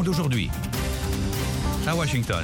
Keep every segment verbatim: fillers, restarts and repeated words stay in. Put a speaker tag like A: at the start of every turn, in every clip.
A: d'aujourd'hui. À Washington.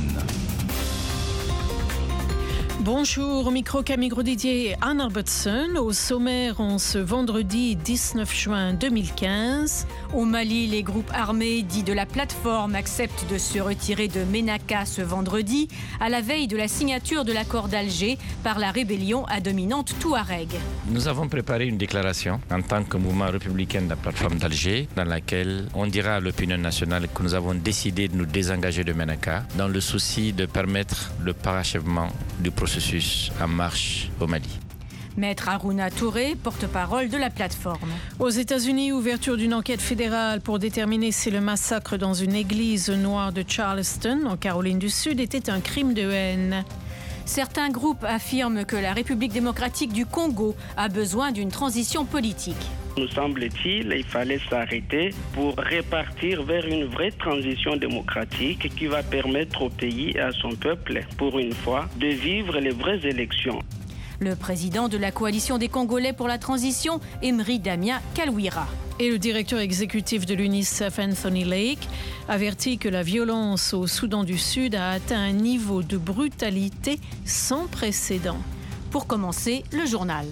B: Bonjour, au micro Camille Grosdidier et Anne Albertson. Au sommaire, en ce vendredi dix-neuf juin deux mille quinze.
C: Au Mali, les groupes armés dits de la plateforme acceptent de se retirer de Ménaka ce vendredi, à la veille de la signature de l'accord d'Alger par la rébellion à dominante Touareg.
D: Nous avons préparé une déclaration en tant que mouvement républicain de la plateforme d'Alger, dans laquelle on dira à l'opinion nationale que nous avons décidé de nous désengager de Ménaka dans le souci de permettre le parachèvement du processus en marche au Mali.
C: Maître Harouna Touré, porte-parole de la plateforme.
B: Aux États-Unis, ouverture d'une enquête fédérale pour déterminer si le massacre dans une église noire de Charleston, en Caroline du Sud, était un crime de haine.
C: Certains groupes affirment que la République démocratique du Congo a besoin d'une transition politique.
E: Nous semble-t-il, il fallait s'arrêter pour repartir vers une vraie transition démocratique qui va permettre au pays et à son peuple, pour une fois, de vivre les vraies élections.
C: Le président de la coalition des Congolais pour la transition, Emery Damien Kalwira.
B: Et le directeur exécutif de l'UNICEF, Anthony Lake, avertit que la violence au Soudan du Sud a atteint un niveau de brutalité sans précédent.
C: Pour commencer, le journal.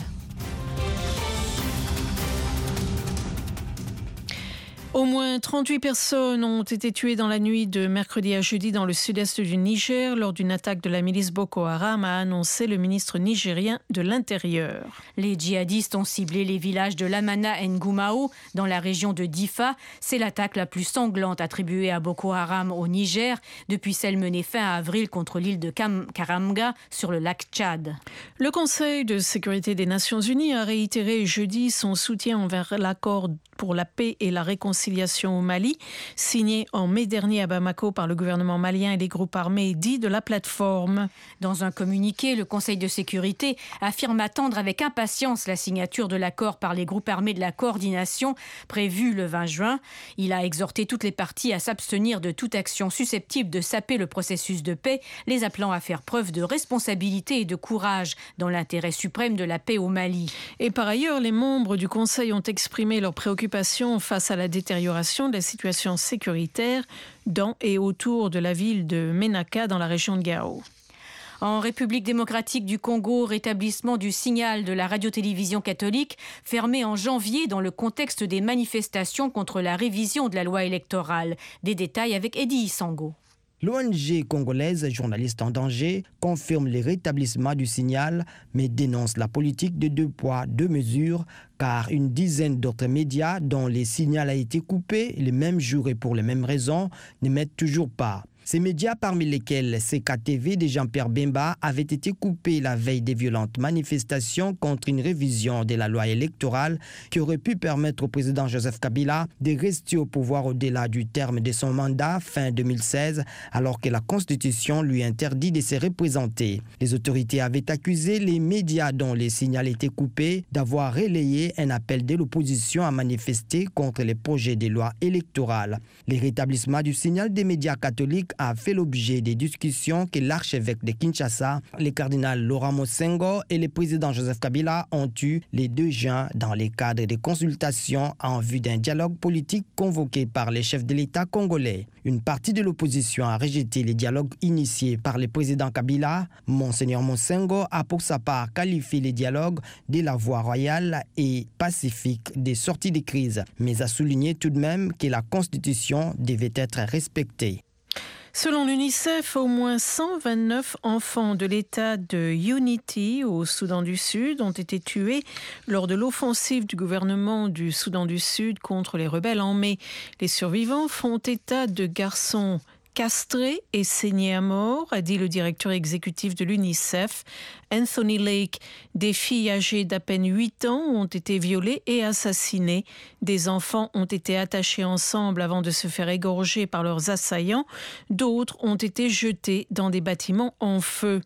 B: Au moins trente-huit personnes ont été tuées dans la nuit de mercredi à jeudi dans le sud-est du Niger lors d'une attaque de la milice Boko Haram, a annoncé le ministre nigérien de l'Intérieur.
C: Les djihadistes ont ciblé les villages de Lamana et Ngoumao dans la région de Difa. C'est l'attaque la plus sanglante attribuée à Boko Haram au Niger depuis celle menée fin avril contre l'île de Kam- Karamga sur le lac Tchad.
B: Le Conseil de sécurité des Nations Unies a réitéré jeudi son soutien envers l'accord pour la paix et la réconciliation au Mali, signé en mai dernier à Bamako par le gouvernement malien et les groupes armés dits de la plateforme.
C: Dans un communiqué, le Conseil de sécurité affirme attendre avec impatience la signature de l'accord par les groupes armés de la coordination prévue le vingt juin. Il a exhorté toutes les parties à s'abstenir de toute action susceptible de saper le processus de paix, les appelant à faire preuve de responsabilité et de courage dans l'intérêt suprême de la paix au Mali.
B: Et par ailleurs, les membres du Conseil ont exprimé leurs préoccupations face à la détérioration de la situation sécuritaire dans et autour de la ville de Ménaka dans la région de Gao.
C: En République démocratique du Congo, rétablissement du signal de la radio-télévision catholique fermé en janvier dans le contexte des manifestations contre la révision de la loi électorale. Des détails avec Eddie Isango.
F: L'O N G congolaise Journalistes en danger confirme le rétablissement du signal, mais dénonce la politique de deux poids, deux mesures, car une dizaine d'autres médias dont le signal a été coupé les mêmes jours et pour les mêmes raisons n'émettent toujours pas. Ces médias, parmi lesquels C K T V de Jean-Pierre Bemba, avaient été coupés la veille des violentes manifestations contre une révision de la loi électorale qui aurait pu permettre au président Joseph Kabila de rester au pouvoir au-delà du terme de son mandat, fin deux mille seize, alors que la Constitution lui interdit de se représenter. Les autorités avaient accusé les médias dont les signaux étaient coupés d'avoir relayé un appel de l'opposition à manifester contre les projets de loi électorale. Le rétablissement du signal des médias catholiques a fait l'objet des discussions que l'archevêque de Kinshasa, le cardinal Laurent Mosengo et le président Joseph Kabila ont eues les deux juin dans le cadre des consultations en vue d'un dialogue politique convoqué par les chefs de l'État congolais. Une partie de l'opposition a rejeté les dialogues initiés par le président Kabila. Monseigneur Mosengo a pour sa part qualifié les dialogues de la voie royale et pacifique des sorties de crise, mais a souligné tout de même que la Constitution devait être respectée.
B: Selon l'UNICEF, au moins cent vingt-neuf enfants de l'État de Unity au Soudan du Sud ont été tués lors de l'offensive du gouvernement du Soudan du Sud contre les rebelles en mai. Les survivants font état de garçons castrés et saignés à mort, a dit le directeur exécutif de l'UNICEF, Anthony Lake. Des filles âgées d'à peine huit ans ont été violées et assassinées. Des enfants ont été attachés ensemble avant de se faire égorger par leurs assaillants. D'autres ont été jetés dans des bâtiments en feu.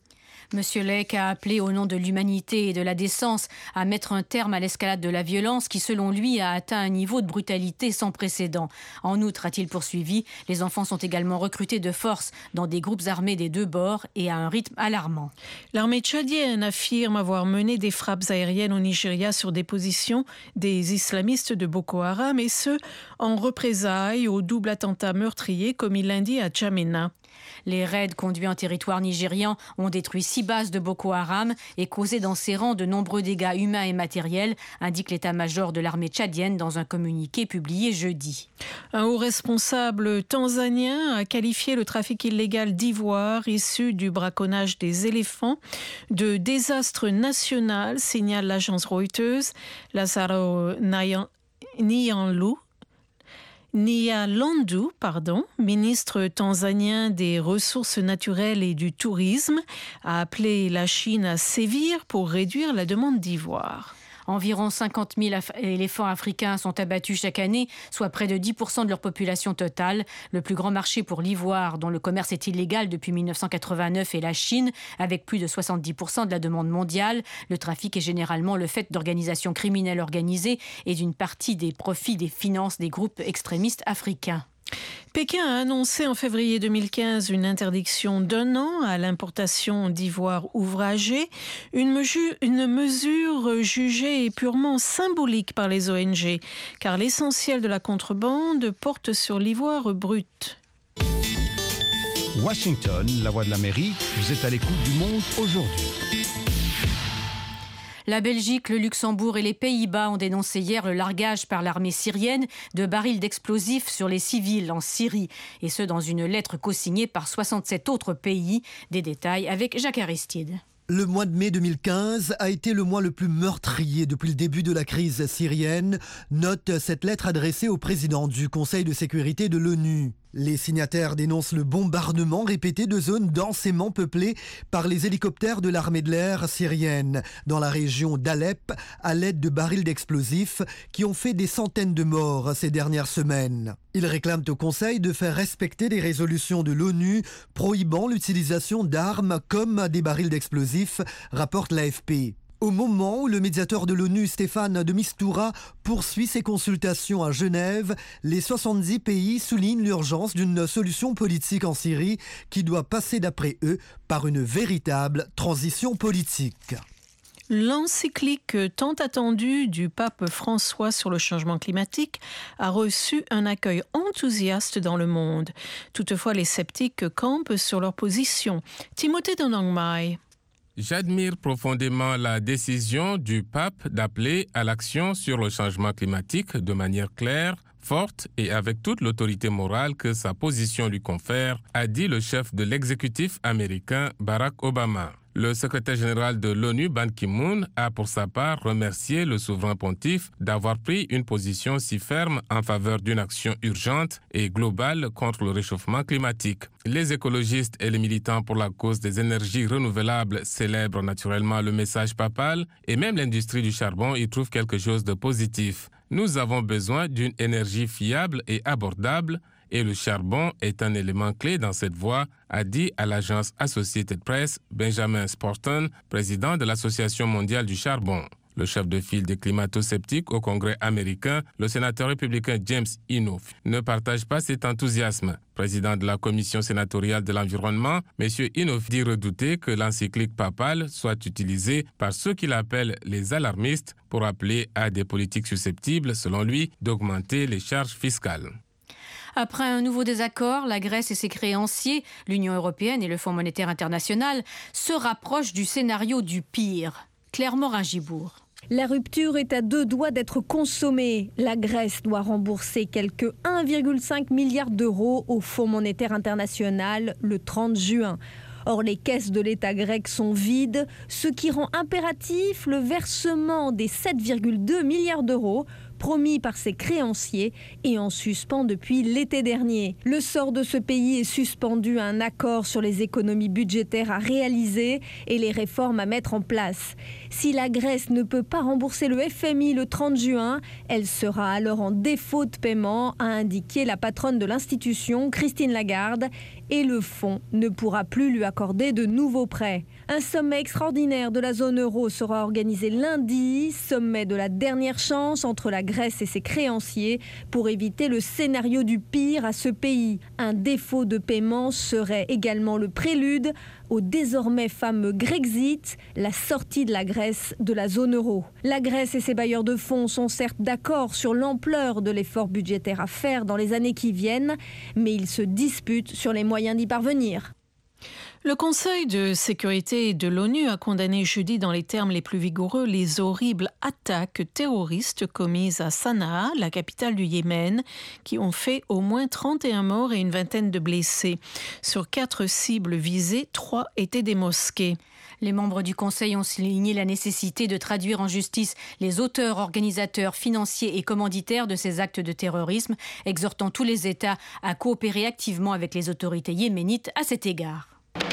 C: Monsieur Lake a appelé au nom de l'humanité et de la décence à mettre un terme à l'escalade de la violence qui, selon lui, a atteint un niveau de brutalité sans précédent. En outre, a-t-il poursuivi, les enfants sont également recrutés de force dans des groupes armés des deux bords et à un rythme alarmant.
B: L'armée tchadienne affirme avoir mené des frappes aériennes au Nigeria sur des positions des islamistes de Boko Haram et ce, en représailles au double attentat meurtrier commis lundi à Djamena.
C: Les raids conduits en territoire nigérian ont détruit six bases de Boko Haram et causé dans ses rangs de nombreux dégâts humains et matériels, indique l'état-major de l'armée tchadienne dans un communiqué publié jeudi.
B: Un haut responsable tanzanien a qualifié le trafic illégal d'ivoire issu du braconnage des éléphants de désastre national, signale l'agence Reuters. Lazaro Nyanlu Nyalandu, pardon, ministre tanzanien des Ressources naturelles et du Tourisme, a appelé la Chine à sévir pour réduire la demande d'ivoire.
C: Environ cinquante mille af- éléphants africains sont abattus chaque année, soit près de dix pour cent de leur population totale. Le plus grand marché pour l'ivoire, dont le commerce est illégal depuis mille neuf cent quatre-vingt-neuf, est la Chine, avec plus de soixante-dix pour cent de la demande mondiale. Le trafic est généralement le fait d'organisations criminelles organisées et d'une partie des profits des finances des groupes extrémistes africains.
B: Pékin a annoncé en février deux mille quinze une interdiction d'un an à l'importation d'ivoire ouvragé, une, mesure, une mesure jugée purement symbolique par les O N G, car l'essentiel de la contrebande porte sur l'ivoire brut.
A: Washington, la voix de l'Amérique, vous êtes à l'écoute du monde aujourd'hui.
C: La Belgique, le Luxembourg et les Pays-Bas ont dénoncé hier le largage par l'armée syrienne de barils d'explosifs sur les civils en Syrie, et ce dans une lettre co-signée par soixante-sept autres pays. Des détails avec Jacques Aristide.
G: Le mois de mai deux mille quinze a été le mois le plus meurtrier depuis le début de la crise syrienne, note cette lettre adressée au président du Conseil de sécurité de l'ONU. Les signataires dénoncent le bombardement répété de zones densément peuplées par les hélicoptères de l'armée de l'air syrienne dans la région d'Alep à l'aide de barils d'explosifs qui ont fait des centaines de morts ces dernières semaines. Ils réclament au Conseil de faire respecter les résolutions de l'ONU prohibant l'utilisation d'armes comme des barils d'explosifs, rapporte l'A F P. Au moment où le médiateur de l'ONU, Stéphane de Mistura, poursuit ses consultations à Genève, les soixante-dix pays soulignent l'urgence d'une solution politique en Syrie qui doit passer, d'après eux, par une véritable transition politique.
B: L'encyclique tant attendue du pape François sur le changement climatique a reçu un accueil enthousiaste dans le monde. Toutefois, les sceptiques campent sur leur position. Timothée Dondangmai.
H: J'admire profondément la décision du pape d'appeler à l'action sur le changement climatique de manière claire, forte et avec toute l'autorité morale que sa position lui confère, a dit le chef de l'exécutif américain Barack Obama. Le secrétaire général de l'ONU, Ban Ki-moon, a pour sa part remercié le souverain pontife d'avoir pris une position si ferme en faveur d'une action urgente et globale contre le réchauffement climatique. Les écologistes et les militants pour la cause des énergies renouvelables célèbrent naturellement le message papal et même l'industrie du charbon y trouve quelque chose de positif. Nous avons besoin d'une énergie fiable et abordable et le charbon est un élément clé dans cette voie, a dit à l'agence Associated Press Benjamin Sporton, président de l'Association mondiale du charbon. Le chef de file des climato-sceptiques au Congrès américain, le sénateur républicain James Inhofe, ne partage pas cet enthousiasme. Président de la commission sénatoriale de l'environnement, M. Inhofe dit redouter que l'encyclique papale soit utilisée par ceux qu'il appelle les alarmistes pour appeler à des politiques susceptibles, selon lui, d'augmenter les charges fiscales.
C: Après un nouveau désaccord, la Grèce et ses créanciers, l'Union européenne et le Fonds monétaire international, se rapprochent du scénario du pire. Claire Morin-Gibourg.
I: La rupture est à deux doigts d'être consommée. La Grèce doit rembourser quelque un virgule cinq milliard d'euros au Fonds monétaire international le trente juin. Or, les caisses de l'État grec sont vides, ce qui rend impératif le versement des sept virgule deux milliards d'euros promis par ses créanciers et en suspens depuis l'été dernier. Le sort de ce pays est suspendu à un accord sur les économies budgétaires à réaliser et les réformes à mettre en place. Si la Grèce ne peut pas rembourser le F M I le trente juin, elle sera alors en défaut de paiement, a indiqué la patronne de l'institution, Christine Lagarde, et le fonds ne pourra plus lui accorder de nouveaux prêts. Un sommet extraordinaire de la zone euro sera organisé lundi, sommet de la dernière chance entre la Grèce et ses créanciers pour éviter le scénario du pire à ce pays. Un défaut de paiement serait également le prélude au désormais fameux Grexit, la sortie de la Grèce de la zone euro. La Grèce et ses bailleurs de fonds sont certes d'accord sur l'ampleur de l'effort budgétaire à faire dans les années qui viennent, mais ils se disputent sur les moyens d'y parvenir.
B: Le Conseil de sécurité de l'ONU a condamné jeudi dans les termes les plus vigoureux les horribles attaques terroristes commises à Sanaa, la capitale du Yémen, qui ont fait au moins trente et un morts et une vingtaine de blessés. Sur quatre cibles visées, trois étaient des mosquées.
C: Les membres du Conseil ont souligné la nécessité de traduire en justice les auteurs, organisateurs, financiers et commanditaires de ces actes de terrorisme, exhortant tous les États à coopérer activement avec les autorités yéménites à cet égard.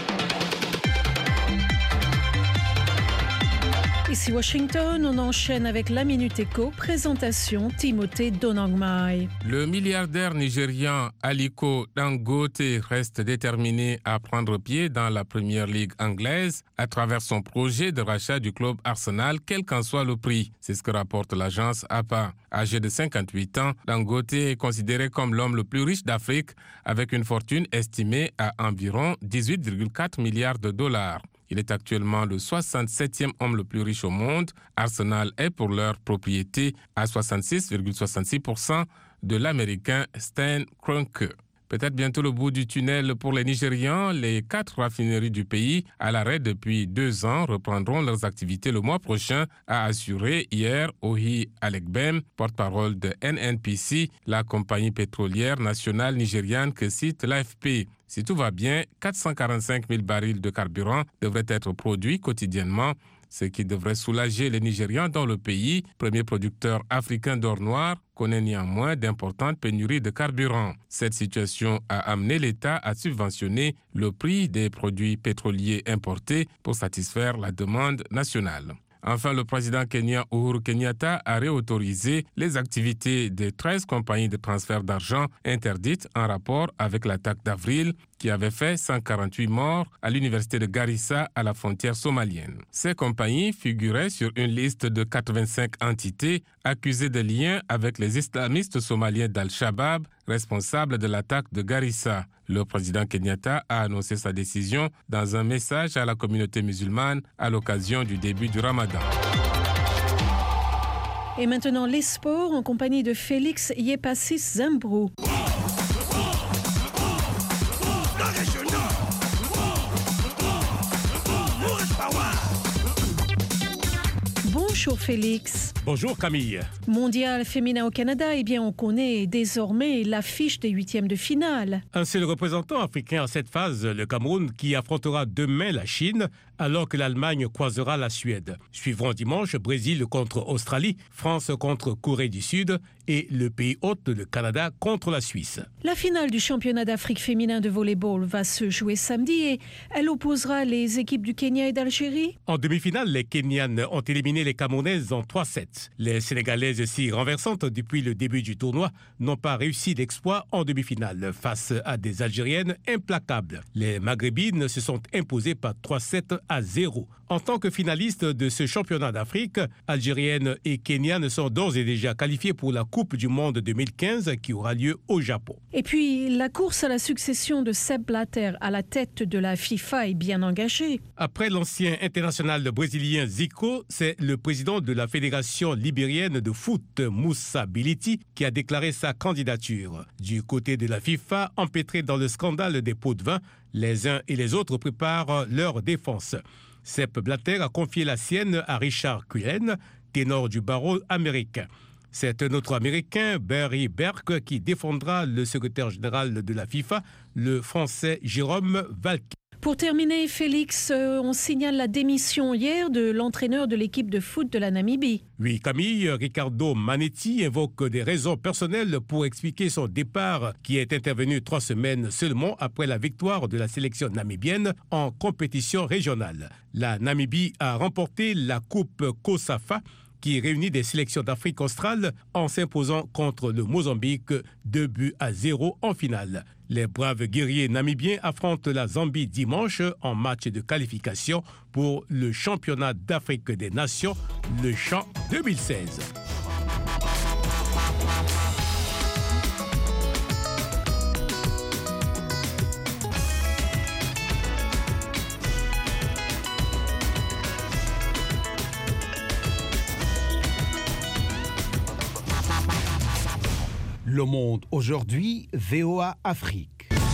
B: Ici Washington, on enchaîne avec la Minute Éco, présentation Timothée Donangmai.
H: Le milliardaire nigérian Aliko Dangote reste déterminé à prendre pied dans la première ligue anglaise à travers son projet de rachat du club Arsenal, quel qu'en soit le prix. C'est ce que rapporte l'agence A P A. Âgé de cinquante-huit ans, Dangote est considéré comme l'homme le plus riche d'Afrique avec une fortune estimée à environ dix-huit virgule quatre milliards de dollars. Il est actuellement le soixante-septième homme le plus riche au monde. Arsenal est pour l'heure propriété à soixante-six virgule soixante-six pour cent de l'Américain Stan Kroenke. Peut-être bientôt le bout du tunnel pour les Nigérians. Les quatre raffineries du pays, à l'arrêt depuis deux ans, reprendront leurs activités le mois prochain, a assuré hier Ohi Alegbem, porte-parole de N N P C, la compagnie pétrolière nationale nigériane que cite l'A F P. Si tout va bien, quatre cent quarante-cinq mille barils de carburant devraient être produits quotidiennement, ce qui devrait soulager les Nigérians dont le pays, premier producteur africain d'or noir, connaît néanmoins d'importantes pénuries de carburant. Cette situation a amené l'État à subventionner le prix des produits pétroliers importés pour satisfaire la demande nationale. Enfin, le président kenyan Uhuru Kenyatta a réautorisé les activités de treize compagnies de transfert d'argent interdites en rapport avec l'attaque d'avril qui avait fait cent quarante-huit morts à l'université de Garissa à la frontière somalienne. Ces compagnies figuraient sur une liste de quatre-vingt-cinq entités accusées de liens avec les islamistes somaliens d'Al-Shabaab, responsables de l'attaque de Garissa. Le président Kenyatta a annoncé sa décision dans un message à la communauté musulmane à l'occasion du début du Ramadan.
B: Et maintenant les sports en compagnie de Félix Yepassis Zembrou. Bonjour Félix.
J: Bonjour Camille.
B: Mondial féminin au Canada, eh bien on connaît désormais l'affiche des huitièmes de finale.
J: Un seul représentant africain en cette phase, le Cameroun, qui affrontera demain la Chine, alors que l'Allemagne croisera la Suède. Suivront dimanche Brésil contre Australie, France contre Corée du Sud et le pays hôte, le Canada, contre la Suisse.
B: La finale du championnat d'Afrique féminin de volleyball va se jouer samedi et elle opposera les équipes du Kenya et d'Algérie.
J: En demi-finale, les Kenyanes ont éliminé les Camerounaises en trois sept. Les Sénégalaises, si renversantes depuis le début du tournoi, n'ont pas réussi d'exploit en demi-finale face à des Algériennes implacables. Les Maghrébines se sont imposées par trois sept à zéro. En tant que finalistes de ce championnat d'Afrique, Algériennes et Kenyanes sont d'ores et déjà qualifiées pour la Coupe du Monde deux mille quinze qui aura lieu au Japon.
B: Et puis, la course à la succession de Sepp Blatter à la tête de la FIFA est bien engagée.
J: Après l'ancien international brésilien Zico, c'est le président de la Fédération libérienne de foot, Moussa Biliti, qui a déclaré sa candidature. Du côté de la FIFA, empêtré dans le scandale des pots de vin, les uns et les autres préparent leur défense. Sepp Blatter a confié la sienne à Richard Cullen, ténor du barreau américain. C'est un autre Américain, Barry Berk, qui défendra le secrétaire général de la FIFA, le Français Jérôme Valquet.
B: Pour terminer, Félix, euh, on signale la démission hier de l'entraîneur de l'équipe de foot de la Namibie.
J: Oui, Camille, Ricardo Manetti invoque des raisons personnelles pour expliquer son départ qui est intervenu trois semaines seulement après la victoire de la sélection namibienne en compétition régionale. La Namibie a remporté la Coupe COSAFA qui réunit des sélections d'Afrique australe en s'imposant contre le Mozambique deux buts à zéro en finale. Les braves guerriers namibiens affrontent la Zambie dimanche en match de qualification pour le championnat d'Afrique des Nations, le CHAN deux mille seize.
A: Le Monde aujourd'hui, V O A Afrique.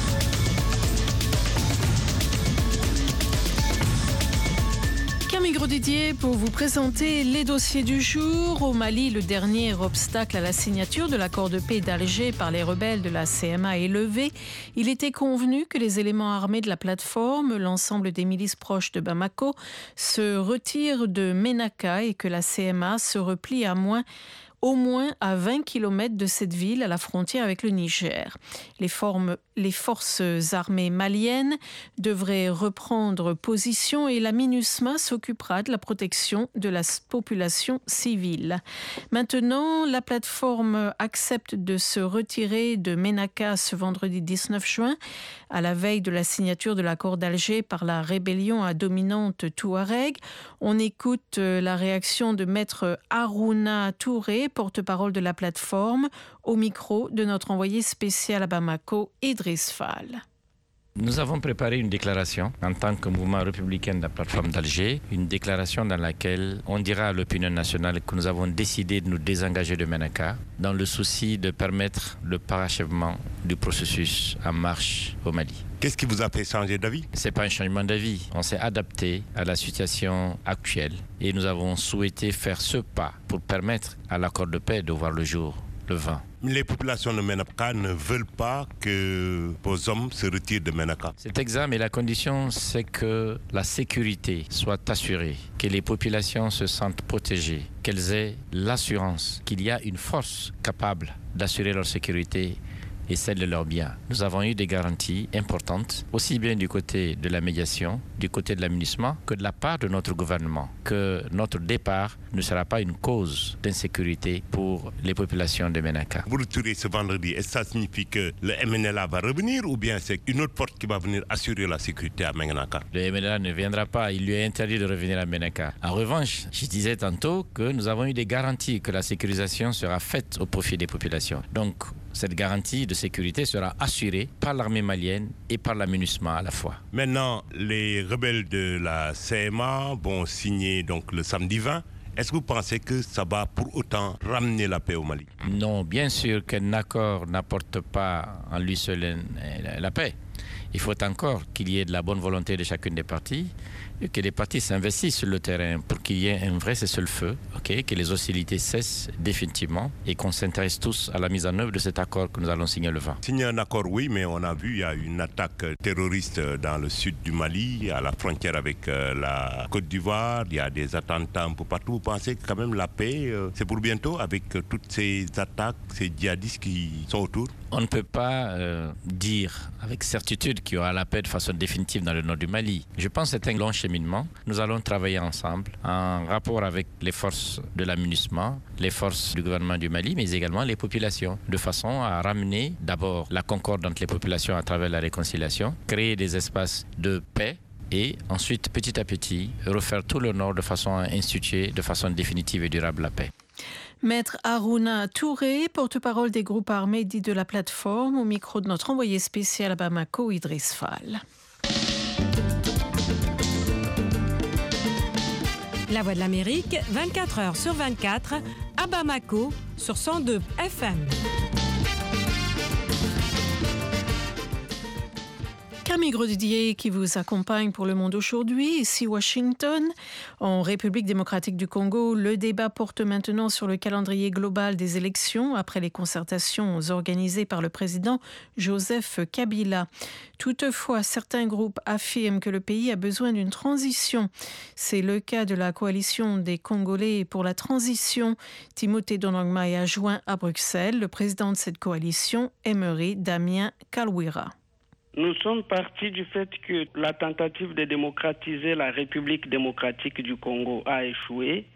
B: Camille Grosdidier pour vous présenter les dossiers du jour. Au Mali, le dernier obstacle à la signature de l'accord de paix d'Alger par les rebelles de la C M A est levé. Il était convenu que les éléments armés de la plateforme, l'ensemble des milices proches de Bamako, se retirent de Ménaka et que la C M A se replie à moins au moins à vingt kilomètres de cette ville à la frontière avec le Niger. Les, formes, les forces armées maliennes devraient reprendre position et la MINUSMA s'occupera de la protection de la population civile. Maintenant, la plateforme accepte de se retirer de Ménaka ce vendredi dix-neuf juin, à la veille de la signature de l'accord d'Alger par la rébellion à dominante Touareg. On écoute la réaction de maître Harouna Touré, porte-parole de la plateforme, au micro de notre envoyé spécial à Bamako, Idriss Fall.
D: Nous avons préparé une déclaration en tant que mouvement républicain de la plateforme d'Alger, une déclaration dans laquelle on dira à l'opinion nationale que nous avons décidé de nous désengager de Ménaka dans le souci de permettre le parachèvement du processus en marche au Mali.
K: Qu'est-ce qui vous a fait changer d'avis ?
D: Ce n'est pas un changement d'avis. On s'est adapté à la situation actuelle et nous avons souhaité faire ce pas pour permettre à l'accord de paix de voir le jour, le vingt.
K: Les populations de Ménaka ne veulent pas que vos hommes se retirent de Ménaka.
D: C'est exact, mais la condition, c'est que la sécurité soit assurée, que les populations se sentent protégées, qu'elles aient l'assurance qu'il y a une force capable d'assurer leur sécurité et celle de leurs biens. Nous avons eu des garanties importantes, aussi bien du côté de la médiation, du côté de l'aménagement, que de la part de notre gouvernement, que notre départ ne sera pas une cause d'insécurité pour les populations de Ménaka.
K: Vous retirez ce vendredi, est-ce que ça signifie que le M N L A va revenir ou bien c'est une autre force qui va venir assurer la sécurité à Ménaka?
D: Le M N L A ne viendra pas, il lui est interdit de revenir à Ménaka. En revanche, je disais tantôt que nous avons eu des garanties que la sécurisation sera faite au profit des populations. Donc, cette garantie de sécurité sera assurée par l'armée malienne et par la MINUSMA à la fois.
K: Maintenant, les rebelles de la C M A vont signer donc le samedi vingt. Est-ce que vous pensez que ça va pour autant ramener la paix au Mali?
D: Non, bien sûr qu'un accord n'apporte pas en lui seul la paix. Il faut encore qu'il y ait de la bonne volonté de chacune des parties, et que les parties s'investissent sur le terrain pour qu'il y ait un vrai cessez-le-feu, okay, que les hostilités cessent définitivement et qu'on s'intéresse tous à la mise en œuvre de cet accord que nous allons signer le vingt.
K: Signer un accord, oui, mais on a vu il y a une attaque terroriste dans le sud du Mali, à la frontière avec euh, la Côte d'Ivoire. Il y a des attentats un peu partout. Vous pensez que quand même la paix, euh, c'est pour bientôt avec euh, toutes ces attaques, ces djihadistes qui sont autour?
D: On ne peut pas euh, dire avec certitude qu'il y aura la paix de façon définitive dans le nord du Mali. Je pense que c'est un long cheminement. Nous allons travailler ensemble en rapport avec les forces de l'aménagement, les forces du gouvernement du Mali, mais également les populations, de façon à ramener d'abord la concorde entre les populations à travers la réconciliation, créer des espaces de paix et ensuite, petit à petit, refaire tout le nord de façon à instituer de façon définitive et durable la paix.
B: Maître Harouna Touré, porte-parole des groupes armés dits de la plateforme, au micro de notre envoyé spécial à Bamako, Idriss Fall.
L: La Voix de l'Amérique, vingt-quatre heures sur vingt-quatre, à Bamako, sur cent deux F M.
B: Camille Grosdidier qui vous accompagne pour Le Monde aujourd'hui, ici Washington. En République démocratique du Congo, le débat porte maintenant sur le calendrier global des élections après les concertations organisées par le président Joseph Kabila. Toutefois, certains groupes affirment que le pays a besoin d'une transition. C'est le cas de la coalition des Congolais pour la transition. Timothée Donangmaï a joint à Bruxelles. Le président de cette coalition, Emery Damien Kalwira.
E: Nous sommes partis du fait que la tentative de démocratiser la République démocratique du Congo a échoué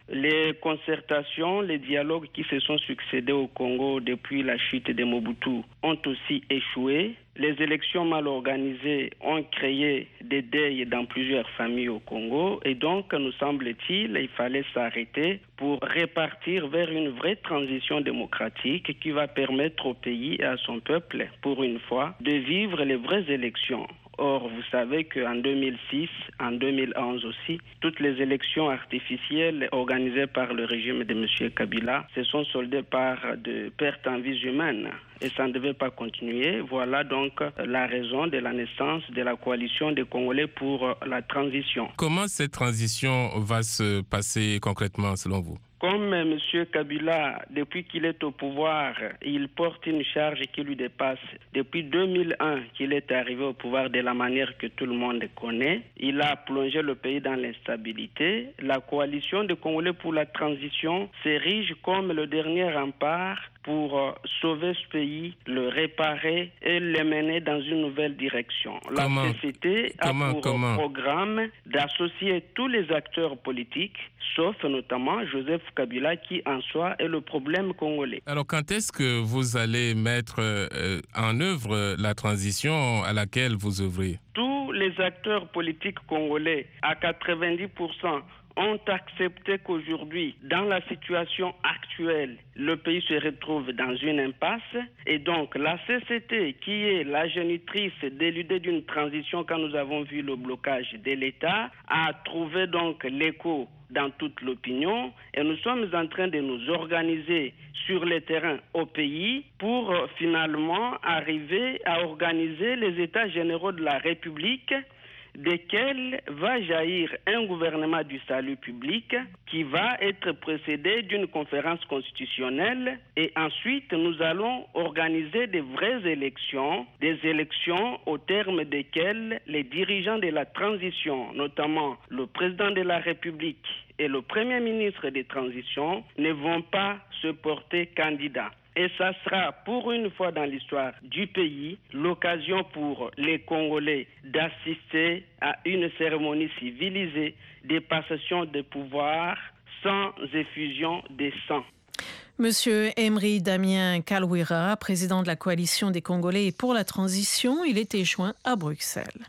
E: Les concertations, les dialogues qui se sont succédés au Congo depuis la chute de Mobutu ont aussi échoué. Les élections mal organisées ont créé des deuils dans plusieurs familles au Congo et donc, nous semble-t-il, il fallait s'arrêter pour repartir vers une vraie transition démocratique qui va permettre au pays et à son peuple, pour une fois, de vivre les vraies élections. Or, vous savez qu'en deux mille six, en deux mille onze aussi, toutes les élections artificielles organisées par le régime de M. Kabila se sont soldées par de pertes en vies humaines. Et ça ne devait pas continuer. Voilà donc la raison de la naissance de la coalition des Congolais pour la transition.
H: Comment cette transition va se passer concrètement selon vous ?
E: Comme M. Kabila, depuis qu'il est au pouvoir, il porte une charge qui lui dépasse. Depuis deux mille un qu'il est arrivé au pouvoir de la manière que tout le monde connaît, il a plongé le pays dans l'instabilité. La coalition des Congolais pour la transition s'érige comme le dernier rempart pour euh, sauver ce pays, le réparer et le mener dans une nouvelle direction. La
H: comment,
E: C C T a
H: comment,
E: pour
H: comment?
E: programme d'associer tous les acteurs politiques, sauf notamment Joseph Kabila, qui en soi est le problème congolais.
H: Alors quand est-ce que vous allez mettre euh, en œuvre la transition à laquelle vous œuvrez ?
E: Tous les acteurs politiques congolais, à quatre-vingt-dix pour cent, ont accepté qu'aujourd'hui, dans la situation actuelle, le pays se retrouve dans une impasse et donc la C C T, qui est la génitrice de l'idée d'une transition quand nous avons vu le blocage de l'État, a trouvé donc l'écho dans toute l'opinion et nous sommes en train de nous organiser sur le terrain au pays pour euh, finalement arriver à organiser les États généraux de la République, desquels va jaillir un gouvernement du salut public qui va être précédé d'une conférence constitutionnelle et ensuite nous allons organiser des vraies élections, des élections au terme desquelles les dirigeants de la transition, notamment le président de la République et le premier ministre de transition, ne vont pas se porter candidats. Et ça sera pour une fois dans l'histoire du pays l'occasion pour les Congolais d'assister à une cérémonie civilisée de passation de pouvoir sans effusion de sang.
B: Monsieur Emery Damien Kalwira, président de la coalition des Congolais pour la transition, il était joint à Bruxelles.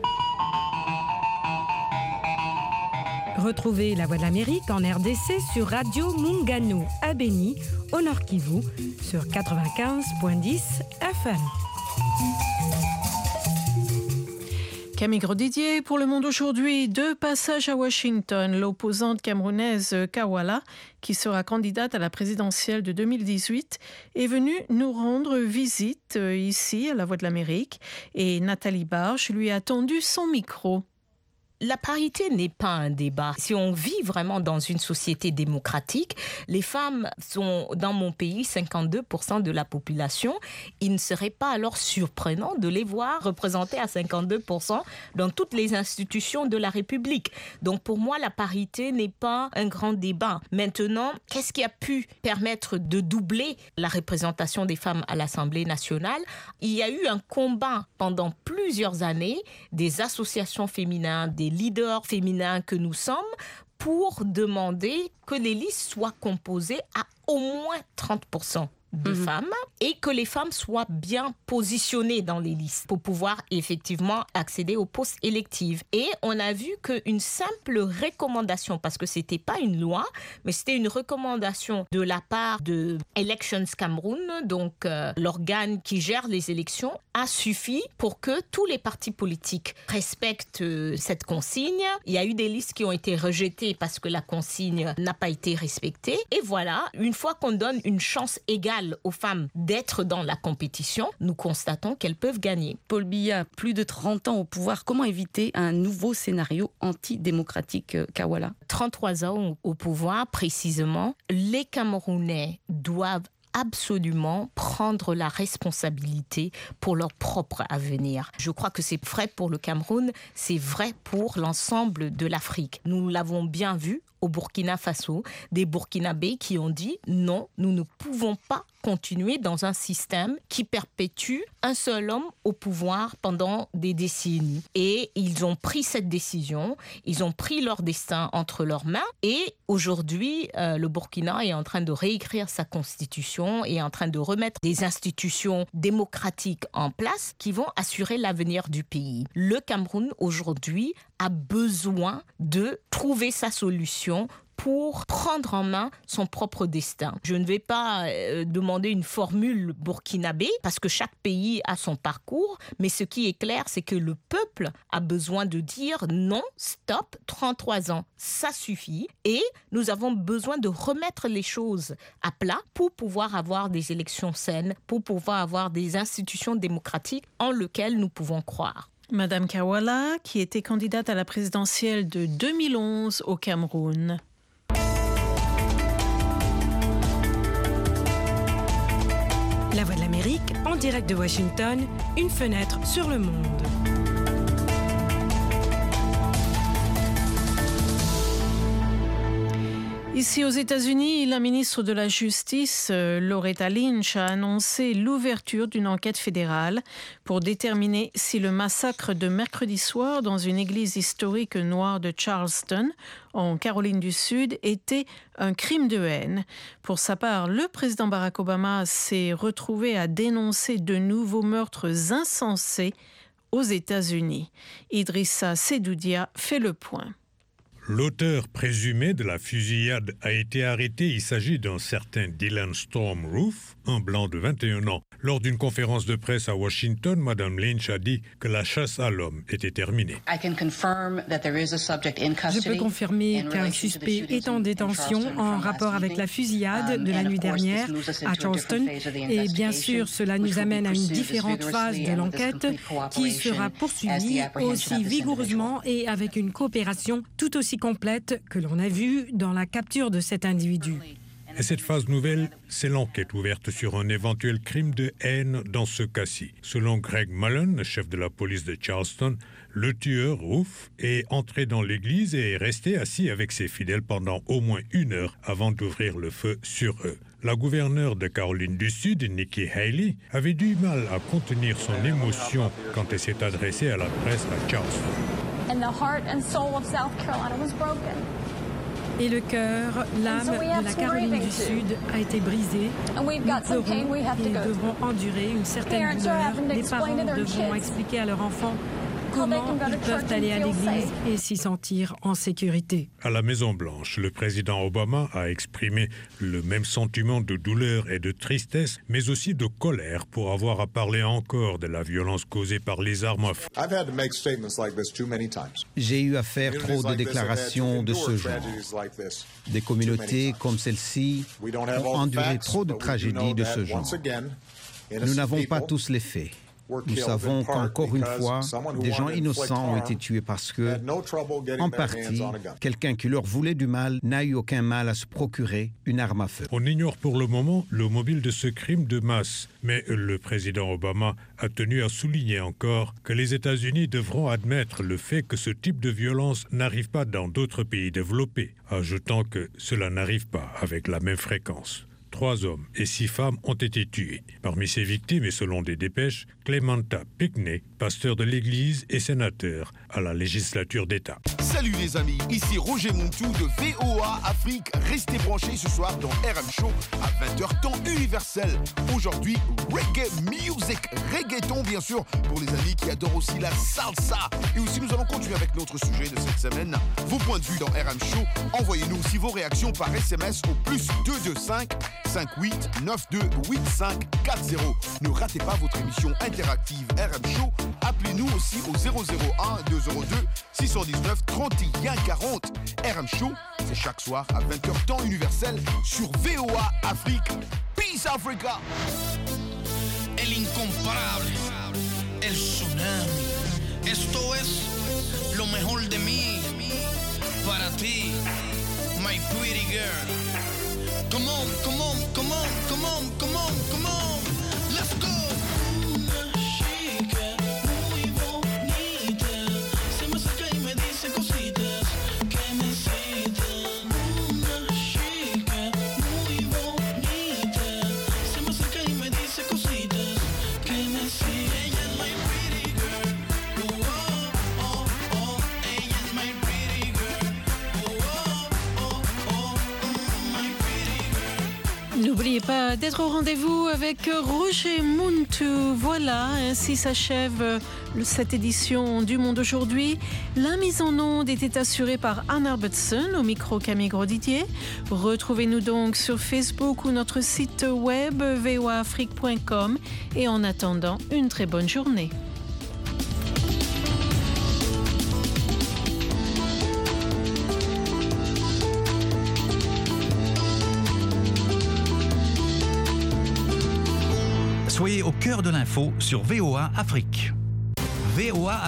L: Retrouvez La Voix de l'Amérique en R D C sur Radio Mungano à Beni, au Nord Kivu, sur quatre-vingt-quinze virgule dix F M.
B: Camille Grosdidier pour Le Monde aujourd'hui. De passage à Washington, l'opposante camerounaise Kawala, qui sera candidate à la présidentielle de deux mille dix-huit, est venue nous rendre visite ici à La Voix de l'Amérique et Nathalie Barche lui a tendu son micro.
M: La parité n'est pas un débat. Si on vit vraiment dans une société démocratique, les femmes sont, dans mon pays, cinquante-deux pour cent de la population. Il ne serait pas alors surprenant de les voir représentées à cinquante-deux pour cent dans toutes les institutions de la République. Donc pour moi, la parité n'est pas un grand débat. Maintenant, qu'est-ce qui a pu permettre de doubler la représentation des femmes à l'Assemblée nationale ? Il y a eu un combat pendant plusieurs années des associations féminines, des leaders féminins que nous sommes pour demander que les listes soient composées à au moins trente pour cent de mmh. femmes et que les femmes soient bien positionnées dans les listes pour pouvoir effectivement accéder aux postes électifs. Et on a vu qu'une simple recommandation, parce que c'était pas une loi, mais c'était une recommandation de la part de Elections Cameroun, donc euh, l'organe qui gère les élections, a suffi pour que tous les partis politiques respectent euh, cette consigne. Il y a eu des listes qui ont été rejetées parce que la consigne n'a pas été respectée. Et voilà, une fois qu'on donne une chance égale aux femmes d'être dans la compétition, nous constatons qu'elles peuvent gagner.
N: Paul Biya, plus de trente ans au pouvoir, comment éviter un nouveau scénario antidémocratique, Kawala ?
M: trente-trois ans au pouvoir, précisément, les Camerounais doivent absolument prendre la responsabilité pour leur propre avenir. Je crois que c'est vrai pour le Cameroun, c'est vrai pour l'ensemble de l'Afrique. Nous l'avons bien vu au Burkina Faso, des Burkinabés qui ont dit non, nous ne pouvons pas continuer dans un système qui perpétue un seul homme au pouvoir pendant des décennies. Et ils ont pris cette décision, ils ont pris leur destin entre leurs mains et aujourd'hui, euh, le Burkina est en train de réécrire sa constitution et est en train de remettre des institutions démocratiques en place qui vont assurer l'avenir du pays. Le Cameroun, aujourd'hui, a besoin de trouver sa solution pour prendre en main son propre destin. Je ne vais pas euh, demander une formule burkinabé parce que chaque pays a son parcours, mais ce qui est clair, c'est que le peuple a besoin de dire non, stop, trente-trois ans, ça suffit. Et nous avons besoin de remettre les choses à plat pour pouvoir avoir des élections saines, pour pouvoir avoir des institutions démocratiques en lesquelles nous pouvons croire.
B: Madame Kawala, qui était candidate à la présidentielle de deux mille onze au Cameroun.
L: La Voix de l'Amérique, en direct de Washington, une fenêtre sur le monde.
B: Ici aux États-Unis, la ministre de la Justice, Loretta Lynch, a annoncé l'ouverture d'une enquête fédérale pour déterminer si le massacre de mercredi soir dans une église historique noire de Charleston, en Caroline du Sud, était un crime de haine. Pour sa part, le président Barack Obama s'est retrouvé à dénoncer de nouveaux meurtres insensés aux États-Unis. Idrissa Sedoudia fait le point.
O: L'auteur présumé de la fusillade a été arrêté. Il s'agit d'un certain Dylan Storm Roof, un blanc de vingt et un ans. Lors d'une conférence de presse à Washington, Madame Lynch a dit que la chasse à l'homme était terminée.
L: Je peux confirmer qu'un suspect est en détention en rapport avec la fusillade de la nuit dernière à Charleston. Et bien sûr, cela nous amène à une différente phase de l'enquête qui sera poursuivie aussi vigoureusement et avec une coopération tout aussi complète que l'on a vu dans la capture de cet individu.
O: Et cette phase nouvelle, c'est l'enquête ouverte sur un éventuel crime de haine dans ce cas-ci. Selon Greg Mullen, chef de la police de Charleston, le tueur, Roof, est entré dans l'église et est resté assis avec ses fidèles pendant au moins une heure avant d'ouvrir le feu sur eux. La gouverneure de Caroline du Sud, Nikki Haley, avait du mal à contenir son émotion quand elle s'est adressée à la presse à Charleston.
P: And the heart and soul of South Carolina was broken.
L: Et le cœur, l'âme de la Caroline du Sud a été brisée. Nous pleurons et devrons endurer une certaine douleur. Les parents devront expliquer à leur enfant comment ils peuvent aller à l'église et s'y sentir en sécurité.
O: À la Maison-Blanche, le président Obama a exprimé le même sentiment de douleur et de tristesse, mais aussi de colère pour avoir à parler encore de la violence causée par les armes à feu.
A: J'ai eu à faire trop de déclarations de ce genre. Des communautés comme celle-ci ont enduré trop de tragédies de ce genre. Nous n'avons pas tous les faits. Nous savons qu'encore une fois, des gens innocents ont été tués parce que, en partie, quelqu'un qui leur voulait du mal n'a eu aucun mal à se procurer une arme à feu.
O: On ignore pour le moment le mobile de ce crime de masse, mais le président Obama a tenu à souligner encore que les États-Unis devront admettre le fait que ce type de violence n'arrive pas dans d'autres pays développés, ajoutant que cela n'arrive pas avec la même fréquence. Trois hommes et six femmes ont été tués. Parmi ces victimes, et selon des dépêches, Clementa Pinckney, pasteur de l'église et sénateur à la législature d'État.
Q: Salut les amis, ici Roger Montou de V O A Afrique. Restez branchés ce soir dans R M Show à vingt heures temps universel. Aujourd'hui, reggae music, reggaeton bien sûr, pour les amis qui adorent aussi la salsa. Et aussi nous allons continuer avec notre sujet de cette semaine, vos points de vue dans R M Show. Envoyez-nous aussi vos réactions par S M S au plus deux deux cinq cinq huit neuf deux huit cinq quatre zéro. Ne ratez pas votre émission interactive R M Show. Appelez-nous aussi au zéro zéro un deux zéro deux six un neuf trente et un quarante. R M Show, c'est chaque soir à vingt heures temps universel sur V O A Afrique. Peace Africa.
R: El incomparable, el tsunami. Esto es lo mejor de mí para ti, my pretty girl. Come on, come on, come on, come on, come on, come on. Let's go. Una chica muy bonita se me acerca y me dice cositas que me excitan.
B: N'oubliez pas d'être au rendez-vous avec Roger Muntu. Voilà, ainsi s'achève cette édition du Monde aujourd'hui. La mise en onde était assurée par Anne Albertson, au micro Camille Grosdidier. Retrouvez-nous donc sur Facebook ou notre site web v o a afrique point com. Et en attendant, une très bonne journée.
S: Soyez au cœur de l'info sur V O A Afrique. V O A